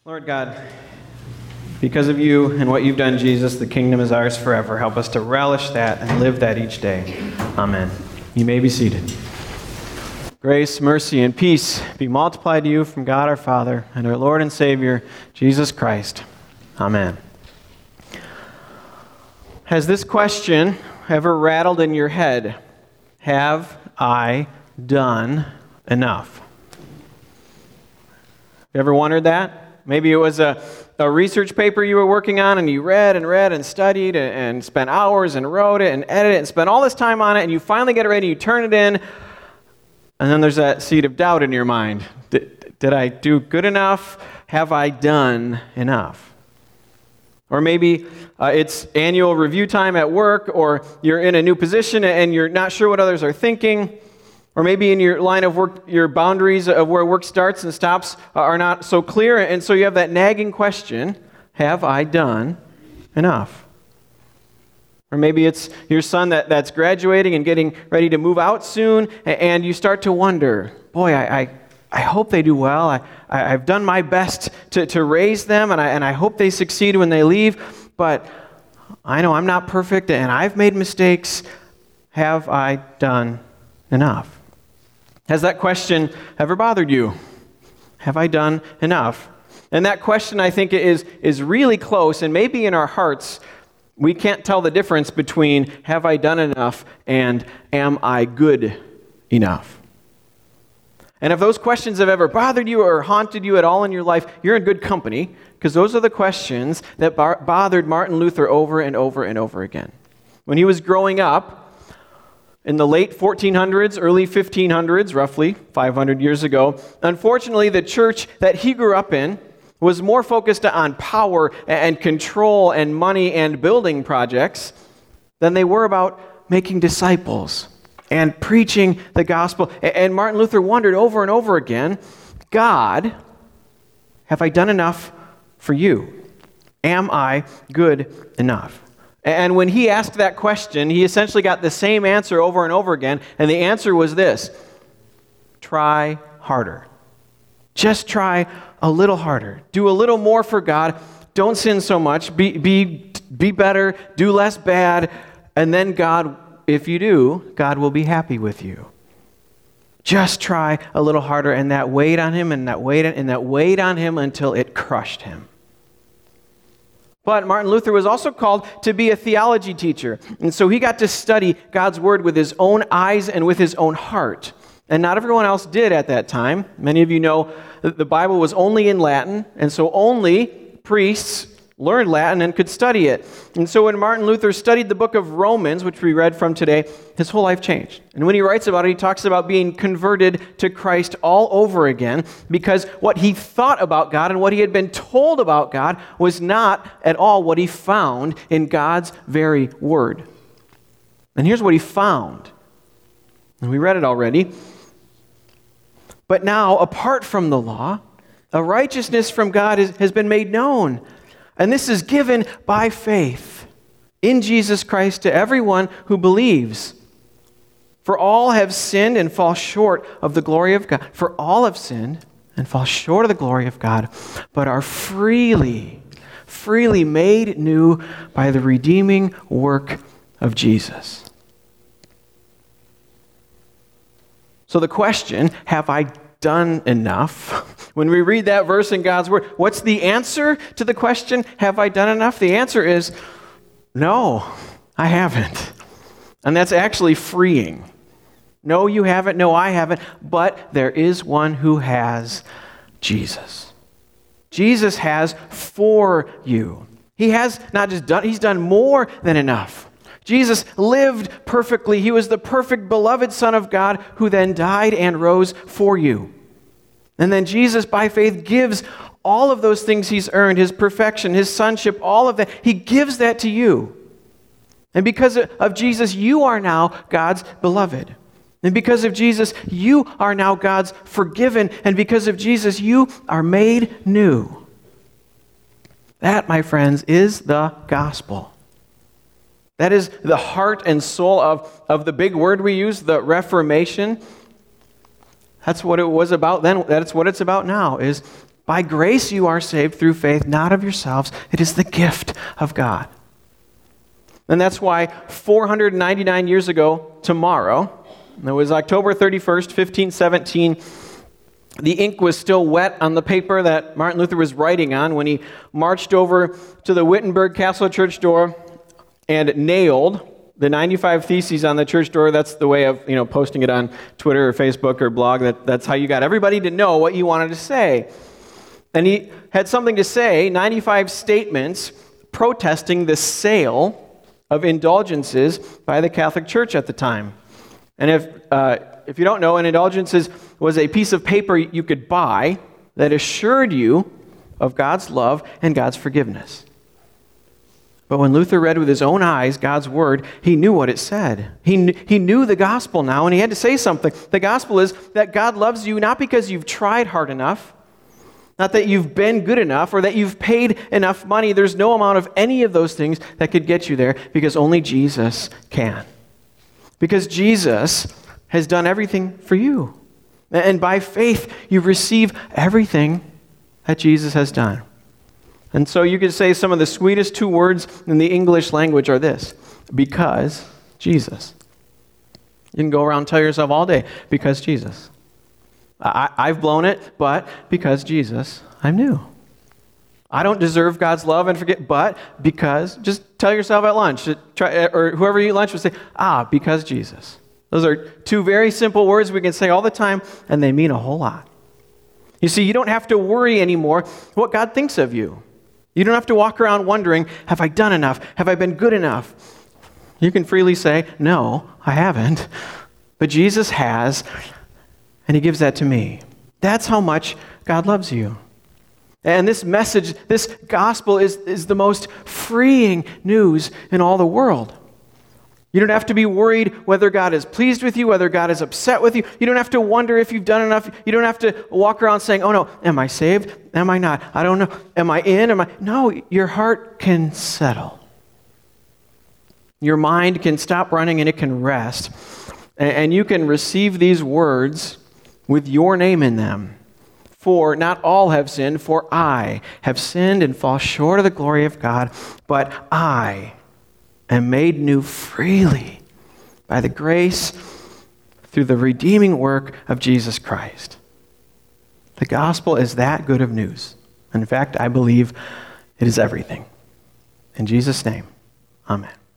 Lord God, because of you and what you've done, Jesus, the kingdom is ours forever. Help us to relish that and live that each day. Amen. You may be seated. Grace, mercy, and peace be multiplied to you from God our Father and our Lord and Savior, Jesus Christ. Amen. Has this question ever rattled in your head? Have I done enough? You ever wondered that? Maybe it was a research paper you were working on and you read and studied and spent hours and wrote it and edited it and spent all this time on it, and you finally get it ready, you turn it in, and then there's that seed of doubt in your mind. Did I do good enough? Have I done enough? Or maybe it's annual review time at work, or you're in a new position and you're not sure what others are thinking. Or maybe in your line of work, your boundaries of where work starts and stops are not so clear, and so you have that nagging question, have I done enough? Or maybe it's your son that's graduating and getting ready to move out soon, and you start to wonder, boy, I hope they do well. I've done my best to raise them, and I hope they succeed when they leave, but I know I'm not perfect, and I've made mistakes. Have I done enough? Has that question ever bothered you? Have I done enough? And that question, I think, is really close, and maybe in our hearts, we can't tell the difference between have I done enough and am I good enough? And if those questions have ever bothered you or haunted you at all in your life, you're in good company, because those are the questions that bothered Martin Luther over and over and over again. When he was growing up, in the late 1400s, early 1500s, roughly 500 years ago, unfortunately, the church that he grew up in was more focused on power and control and money and building projects than they were about making disciples and preaching the gospel. And Martin Luther wondered over and over again, God, have I done enough for you? Am I good enough? And when he asked that question, he essentially got the same answer over and over again, and the answer was this: try harder. Just try a little harder. Do a little more for God. Don't sin so much. Be better. Do less bad. And then God, if you do, God will be happy with you. Just try a little harder, and that weighed on him, and that weighed on him until it crushed him. But Martin Luther was also called to be a theology teacher. And so he got to study God's word with his own eyes and with his own heart. And not everyone else did at that time. Many of you know that the Bible was only in Latin, and so only priests learned Latin and could study it. And so when Martin Luther studied the book of Romans, which we read from today, his whole life changed. And when he writes about it, he talks about being converted to Christ all over again, because what he thought about God and what he had been told about God was not at all what he found in God's very word. And here's what he found. And we read it already. But now, apart from the law, a righteousness from God has been made known. And this is given by faith in Jesus Christ to everyone who believes. For all have sinned and fall short of the glory of God. For all have sinned and fall short of the glory of God, but are freely made new by the redeeming work of Jesus. So the question, have I done enough? When we read that verse in God's word, what's the answer to the question, have I done enough? The answer is, no, I haven't. And that's actually freeing. No, you haven't. No, I haven't. But there is one who has, Jesus. Jesus has for you. He has not just done, he's done more than enough. Jesus lived perfectly. He was the perfect beloved Son of God who then died and rose for you. And then Jesus, by faith, gives all of those things he's earned, his perfection, his sonship, all of that. He gives that to you. And because of Jesus, you are now God's beloved. And because of Jesus, you are now God's forgiven. And because of Jesus, you are made new. That, my friends, is the gospel. That is the heart and soul of the big word we use, the Reformation. That's what it was about then. That's what it's about now, is By grace you are saved through faith, not of yourselves. It is the gift of God. And that's why 499 years ago tomorrow, it was October 31st, 1517, the ink was still wet on the paper that Martin Luther was writing on when he marched over to the Wittenberg Castle church door and nailed the 95 Theses on the church door. That's the way of posting it on Twitter or Facebook or blog. That's how you got everybody to know what you wanted to say. And he had something to say, 95 statements protesting the sale of indulgences by the Catholic Church at the time. And if you don't know, an indulgences was a piece of paper you could buy that assured you of God's love and God's forgiveness. But when Luther read with his own eyes God's word, he knew what it said. He knew the gospel now, and he had to say something. The gospel is that God loves you not because you've tried hard enough, not that you've been good enough, or that you've paid enough money. There's no amount of any of those things that could get you there, because only Jesus can. Because Jesus has done everything for you. And by faith, you receive everything that Jesus has done. And so you could say some of the sweetest two words in the English language are this: because Jesus. You can go around and tell yourself all day, because Jesus. I've blown it, but because Jesus, I'm new. I don't deserve God's love and forget, but because, just tell yourself at lunch, or whoever you eat lunch would say, because Jesus. Those are two very simple words we can say all the time, and they mean a whole lot. You see, you don't have to worry anymore what God thinks of you. You don't have to walk around wondering, have I done enough? Have I been good enough? You can freely say, no, I haven't. But Jesus has, and he gives that to me. That's how much God loves you. And this message, this gospel is the most freeing news in all the world. You don't have to be worried whether God is pleased with you, whether God is upset with you. You don't have to wonder if you've done enough. You don't have to walk around saying, oh no, am I saved? Am I not? I don't know. Am I in? No, your heart can settle. Your mind can stop running and it can rest. And you can receive these words with your name in them. For not all have sinned, for I have sinned and fall short of the glory of God, but I am made new freely by the grace through the redeeming work of Jesus Christ. The gospel is that good of news. In fact, I believe it is everything. In Jesus' name, amen.